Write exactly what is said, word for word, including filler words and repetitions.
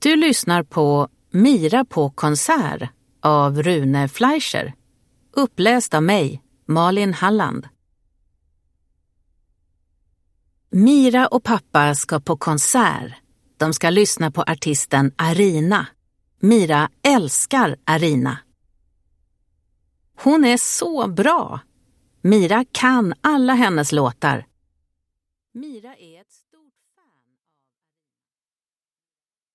Du lyssnar på Mira på konsert av Rune Fleischer. Uppläst av mig, Malin Halland. Mira och pappa ska på konsert. De ska lyssna på artisten Arina. Mira älskar Arina. Hon är så bra. Mira kan alla hennes låtar. Mira är ett